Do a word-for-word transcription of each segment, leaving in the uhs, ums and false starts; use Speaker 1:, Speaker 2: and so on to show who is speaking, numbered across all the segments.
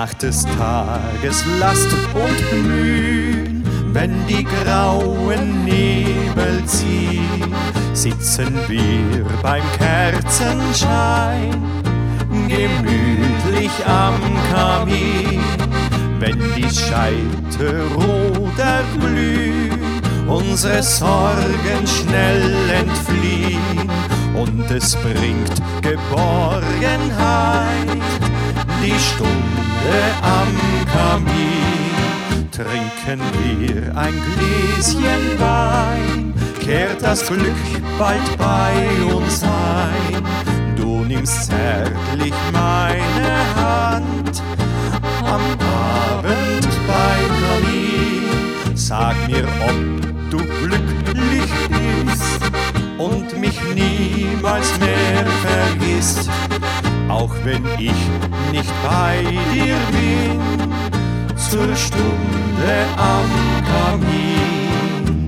Speaker 1: Nach des Tages Last und Mühen, wenn die grauen Nebel ziehen, sitzen wir beim Kerzenschein, gemütlich am Kamin. Wenn die Scheiterroder glühen, unsere Sorgen schnell entfliehen und es bringt Geborgenheit. Die Stunde am Kamin, trinken wir ein Gläschen Wein, kehrt das Glück bald bei uns ein. Du nimmst zärtlich meine Hand am Abend beim Kamin. Sag mir, ob du glücklich bist und mich niemals mehr vergisst, auch wenn ich nicht bei dir bin, zur Stunde am Kamin.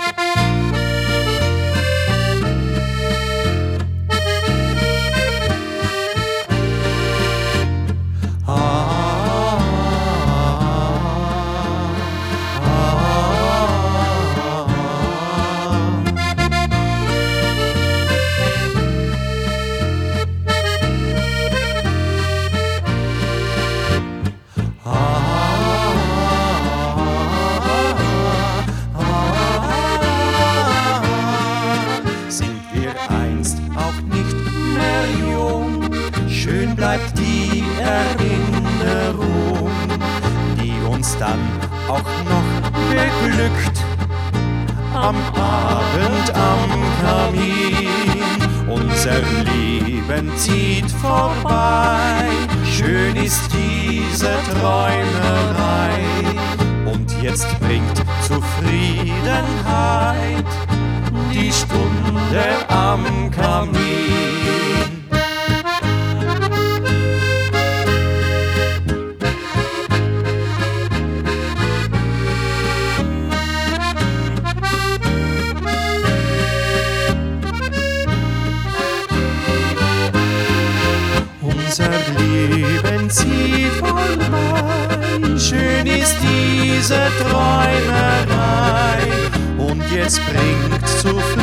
Speaker 1: Schön bleibt die Erinnerung, die uns dann auch noch beglückt. Am Abend am Kamin, unser Leben zieht vorbei. Schön ist diese Träumerei und jetzt bringt Zufriedenheit die Stunde am Kamin. Unser Leben zieht vorbei, schön ist diese Träumerei und jetzt bringt Zufriedenheit